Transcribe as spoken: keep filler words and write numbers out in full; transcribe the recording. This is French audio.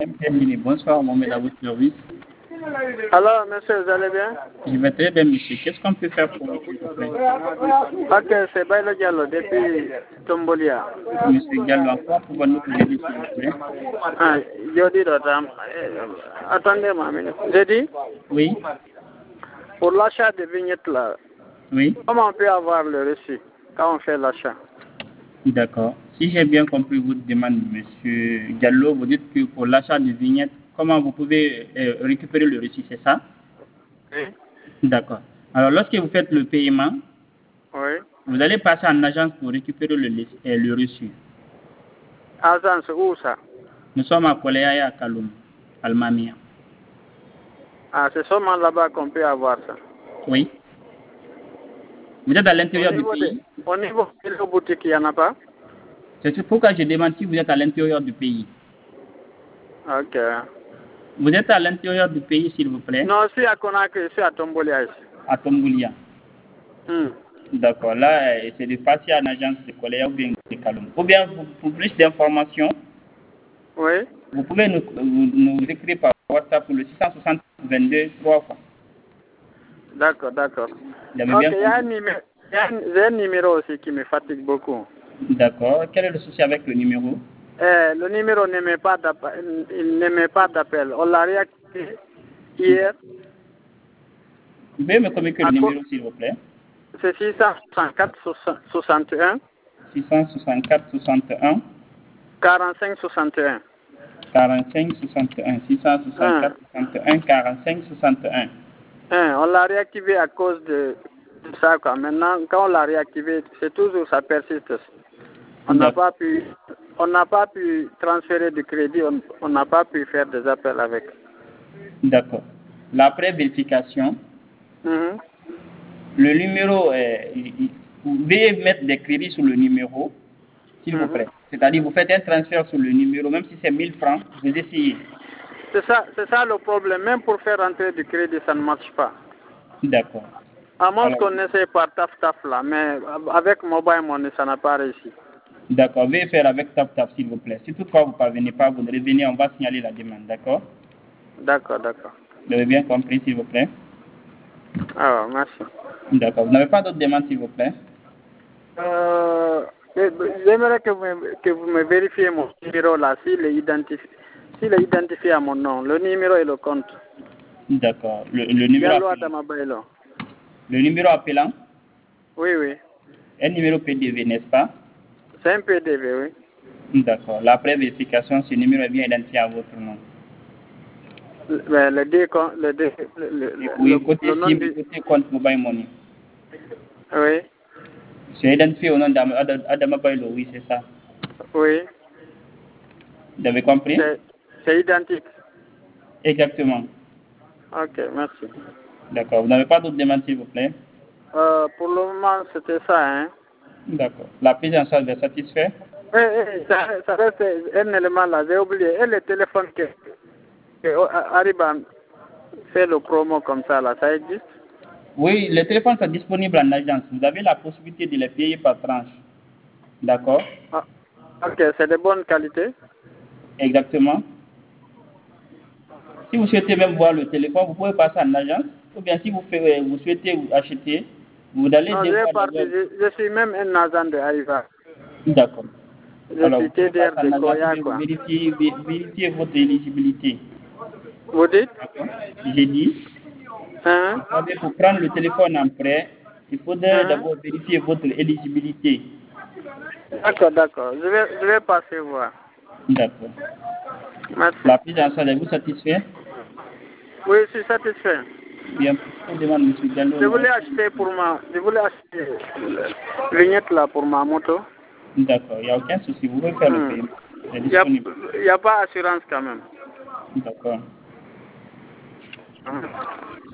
Bonsoir, Mohamed, à votre service. Alors, monsieur, vous allez bien? Je vais très bien, monsieur. Qu'est-ce qu'on peut faire pour vous, s'il vous plaît? Ok, c'est Bailo Diallo, depuis Tombolia. Monsieur Gallo, en quoi pouvons-nous vous aider, s'il vous plaît? Ah, je dis d'autres. Attendez, ma minute. J'ai dit, Oui, pour l'achat des vignettes là, oui, comment on peut avoir le reçu quand on fait l'achat? d'accord. Si j'ai bien compris votre demande, monsieur Gallo, vous dites que pour l'achat de vignettes, comment vous pouvez euh, récupérer le reçu, c'est ça? Oui. D'accord. Alors, lorsque vous faites le paiement, Oui. vous allez passer en agence pour récupérer le, lais- euh, le reçu. Agence, où ça? Nous sommes à Koleaya, à Kaloum, Almamia. Ah, c'est seulement là-bas qu'on peut avoir ça. Oui. Vous êtes à Au l'intérieur du niveau de, pays. au niveau de la boutique, il n'y en a pas? C'est pourquoi je demande si vous êtes à l'intérieur du pays. Ok. Vous êtes à l'intérieur du pays, s'il vous plaît, Non, je suis à Conakry, je suis à Tombolia ici. à Tomboulia. Hmm. D'accord. Là, euh, c'est de passer en agence de Koleya ou bien de Kaloum. Ou bien, pour, pour plus d'informations, Oui. vous pouvez nous, nous, nous écrire par WhatsApp pour le six cent soixante vingt-deux trois fois. D'accord, d'accord. Vous avez Ok, bien il y a un compris? numéro, il y a un, j'ai un numéro aussi qui me fatigue beaucoup. D'accord. Quel est le souci avec le numéro? Eh, le numéro ne met pas d'appel, il ne met pas d'appel. On l'a réactivé hier. Vous pouvez me communiquer le À co- numéro, s'il vous plaît? C'est six cent soixante-quatre soixante et un six cent soixante-quatre soixante-et-un quarante-cinq soixante et un. quarante-cinq soixante et un. six cent soixante-quatre soixante et un quarante-cinq soixante et un. Hein, on l'a réactivé à cause de, de ça, quoi. Maintenant, quand on l'a réactivé, c'est toujours ça persiste. On n'a D'accord. pas pu, on n'a pas pu transférer du crédit, on on n'a pas pu faire des appels avec. D'accord. La pré-vérification, Mhm. le numéro, est, vous devez mettre des crédits sur le numéro, s'il vous Mhm. plaît. C'est-à-dire, vous faites un transfert sur le numéro, même si c'est mille francs, vous essayez. C'est ça, c'est ça le problème. Même pour faire entrer du crédit, ça ne marche pas. D'accord. À moins Alors, qu'on essaie par taf taf là, mais avec mobile money, ça n'a pas réussi. d'accord. Veuillez faire avec TapTap, s'il vous plaît. Si toutefois vous ne parvenez pas, vous revenez, on va signaler la demande. D'accord? D'accord, d'accord. Vous avez bien compris, s'il vous plaît? Alors, merci. D'accord. Vous n'avez pas d'autres demandes, s'il vous plaît? Euh, J'aimerais que vous, me- que vous me vérifiez mon numéro là, s'il est identifié, s'il est identifié à mon nom, le numéro et le compte. D'accord. Le, le numéro Diallo appelant. Adama Baylo. Le numéro appelant, Oui, oui. un numéro P D V, n'est-ce pas? C'est un P D V, oui. D'accord. La pré-vérification, ce numéro est bien identifié à votre nom. Le, ben, le, deux com- le, deux- le, le, Oui, le, côté le nom SIM et du... côté compte mobile money. Oui, C'est identifié au nom d'Adama Bailo, oui, c'est ça. oui. Vous avez compris? C'est c'est identique. Exactement. Ok, merci. D'accord. Vous n'avez pas d'autres demandes, s'il vous plaît? Euh, pour le moment, c'était ça, hein. D'accord. La prise en charge est satisfaite? Eh, eh, ça, ça reste un élément là, j'ai oublié. Et le téléphone que, que arrive à faire le promo comme ça, là, ça existe? Oui, les téléphones sont disponibles en agence. Vous avez la possibilité de les payer par tranche. D'accord? Ah, ok, c'est de bonne qualité. Exactement. Si vous souhaitez même voir le téléphone, vous pouvez passer en agence. Ou bien si vous, faites, vous souhaitez acheter, vous allez Non, j'ai devoir parti, d'abord. je, je suis même un agent de Arriva. D'accord. Je Alors, vous suis pouvez T D R passer de en agence Koya, et vous quoi. vérifiez, vé- vérifier votre éligibilité. Vous dites? D'accord? J'ai dit, Hein? vous savez, pour prendre le téléphone en prêt, il faudrait Hein? d'abord vérifier votre éligibilité. D'accord, d'accord. Je vais, je vais passer voir. D'accord. Merci. La prise en charge, est-vous satisfait? Oui, je suis satisfait. Bien, je demande M. Diallo. Je voulais acheter pour ma, je voulais acheter la vignette là pour ma moto. D'accord, il n'y a aucun souci, vous pouvez faire le Hmm. paiement. C'est Il n'y a, disponible. il y a pas assurance quand même. D'accord. Hein.